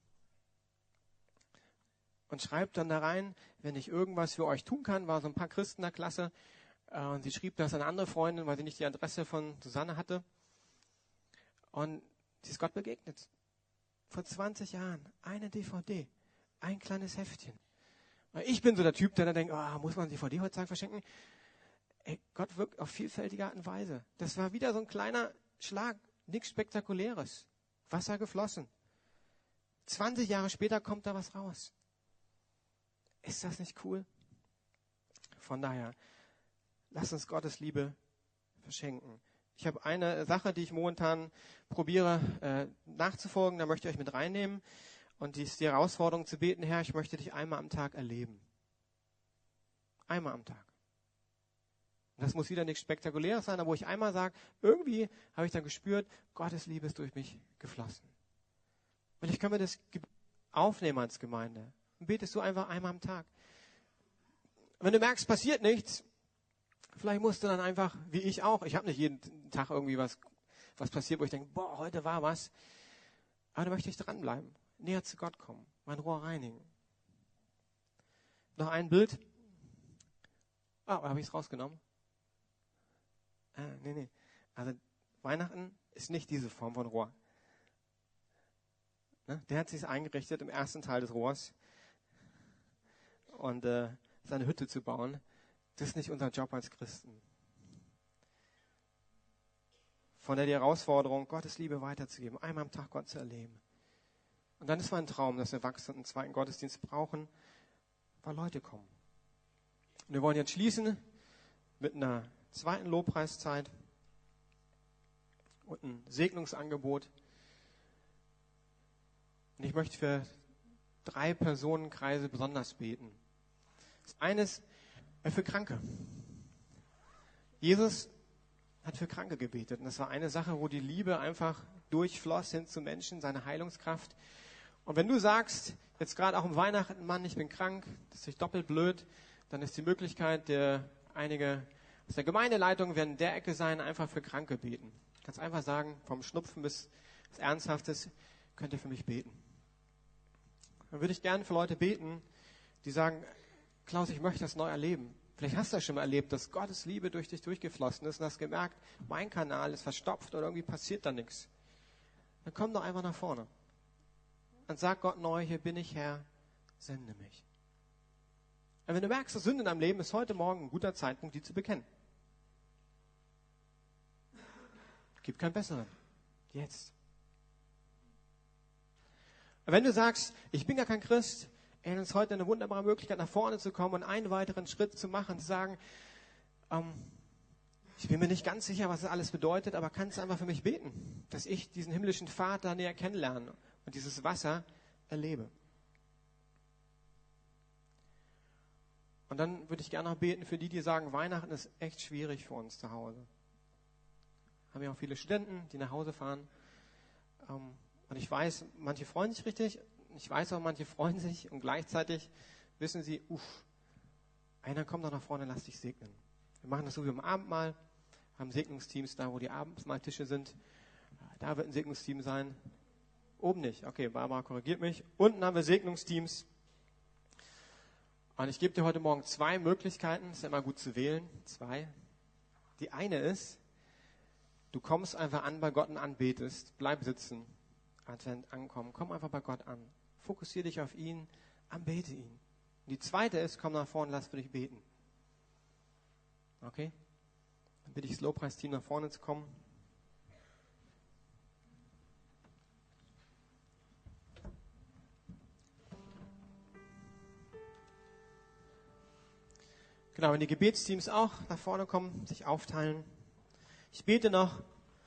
Und schreibt dann da rein, wenn ich irgendwas für euch tun kann, war so ein paar Christen in der Klasse. Und sie schrieb das an eine andere Freundin, weil sie nicht die Adresse von Susanne hatte. Und sie ist Gott begegnet. Vor zwanzig Jahren. Eine D V D. Ein kleines Heftchen. Weil ich bin so der Typ, der dann denkt, oh, muss man D V D heutzutage verschenken? Ey, Gott wirkt auf vielfältige Art und Weise. Das war wieder so ein kleiner Schlag. Nichts Spektakuläres. Wasser geflossen. zwanzig Jahre später kommt da was raus. Ist das nicht cool? Von daher, lasst uns Gottes Liebe verschenken. Ich habe eine Sache, die ich momentan probiere äh, nachzufolgen, da möchte ich euch mit reinnehmen. Und die ist die Herausforderung zu beten, Herr, ich möchte dich einmal am Tag erleben. Einmal am Tag. Und das muss wieder nichts Spektakuläres sein, aber wo ich einmal sage, irgendwie habe ich dann gespürt, Gottes Liebe ist durch mich geflossen. Vielleicht können wir das aufnehmen als Gemeinde. Und betest du einfach einmal am Tag. Wenn du merkst, passiert nichts, vielleicht musst du dann einfach, wie ich auch, ich habe nicht jeden Tag irgendwie was, was passiert, wo ich denke, boah, heute war was. Aber da möchte ich dranbleiben, näher zu Gott kommen, mein Rohr reinigen. Noch ein Bild. Ah, habe ich es rausgenommen? Ah, nee, nee. Also Weihnachten ist nicht diese Form von Rohr. Ne? Der hat sich eingerichtet im ersten Teil des Rohrs. Und äh, seine Hütte zu bauen, das ist nicht unser Job als Christen. Von der die Herausforderung, Gottes Liebe weiterzugeben, einmal am Tag Gott zu erleben. Und dann ist mein Traum, dass wir wachsen und einen zweiten Gottesdienst brauchen, weil Leute kommen. wir wollen jetzt schließen mit einer zweiten Lobpreiszeit und ein Segnungsangebot. Und ich möchte für drei Personenkreise besonders beten. Das eine ist für Kranke. Jesus hat für Kranke gebetet. Und das war eine Sache, wo die Liebe einfach durchfloss hin zu Menschen, seine Heilungskraft. Und wenn du sagst, jetzt gerade auch um Weihnachten, Mann, ich bin krank, das ist nicht doppelt blöd, dann ist die Möglichkeit, der einige aus der Gemeindeleitung werden in der Ecke sein, einfach für Kranke beten. Du kannst einfach sagen, vom Schnupfen bis was Ernsthaftes, könnt ihr für mich beten. Dann würde ich gerne für Leute beten, die sagen, Klaus, ich möchte das neu erleben. Vielleicht hast du das schon mal erlebt, dass Gottes Liebe durch dich durchgeflossen ist und hast gemerkt, mein Kanal ist verstopft oder irgendwie passiert da nichts. Dann komm doch einfach nach vorne. Und sag Gott neu, hier bin ich, Herr, sende mich. Und wenn du merkst, dass Sünde in deinem Leben ist, heute Morgen ein guter Zeitpunkt, die zu bekennen. Gibt keinen besseren. Jetzt. Und wenn du sagst, ich bin gar kein Christ, ey, dann ist heute eine wunderbare Möglichkeit, nach vorne zu kommen und einen weiteren Schritt zu machen, zu sagen, ähm, ich bin mir nicht ganz sicher, was das alles bedeutet, aber kannst du einfach für mich beten, dass ich diesen himmlischen Vater näher kennenlerne und dieses Wasser erlebe. Und dann würde ich gerne noch beten für die, die sagen, Weihnachten ist echt schwierig für uns zu Hause. Haben ja auch viele Studenten, die nach Hause fahren. Ähm, und ich weiß, manche freuen sich richtig. Ich weiß auch, manche freuen sich und gleichzeitig wissen sie, uff, einer kommt doch nach vorne, lass dich segnen. Wir machen das so wie im Abendmahl, haben Segnungsteams da, wo die Abendmahltische sind. Da wird ein Segnungsteam sein. Oben nicht. Okay, Barbara korrigiert mich. Unten haben wir Segnungsteams. Und ich gebe dir heute Morgen zwei Möglichkeiten. Ist ja immer gut zu wählen. Zwei. Die eine ist, du kommst einfach an bei Gott und anbetest. Bleib sitzen. Advent ankommen. Komm einfach bei Gott an. Fokussiere dich auf ihn. Anbete ihn. Und die zweite ist, komm nach vorne, lass für dich beten. Okay? Dann bitte ich das Lobpreisteam nach vorne zu kommen. Genau, wenn die Gebetsteams auch nach vorne kommen, sich aufteilen. Ich bete noch.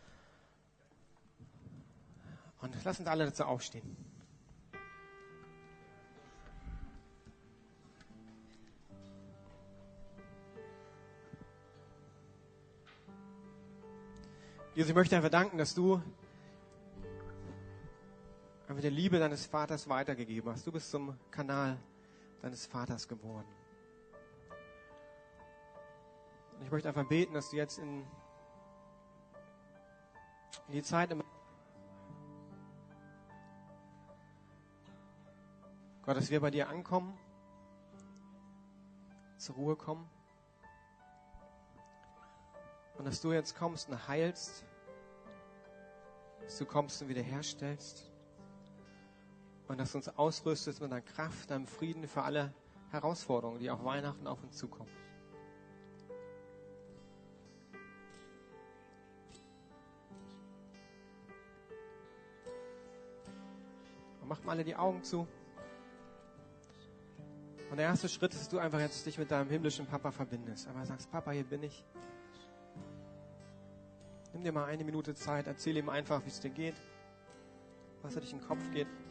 Und lass uns alle dazu aufstehen. Jesus, ich möchte einfach danken, dass du einfach die Liebe deines Vaters weitergegeben hast. Du bist zum Kanal deines Vaters geworden. Und ich möchte einfach beten, dass du jetzt in, in die Zeit im Gott, dass wir bei dir ankommen, zur Ruhe kommen und dass du jetzt kommst und heilst, dass du kommst und wiederherstellst und dass du uns ausrüstest mit deiner Kraft, deinem Frieden für alle Herausforderungen, die auf Weihnachten auf uns zukommen. Und macht mal alle die Augen zu. Und der erste Schritt ist, dass du einfach jetzt dich mit deinem himmlischen Papa verbindest. Aber sagst, Papa, hier bin ich. Nimm dir mal eine Minute Zeit, erzähl ihm einfach, wie es dir geht, was dir durch den Kopf geht.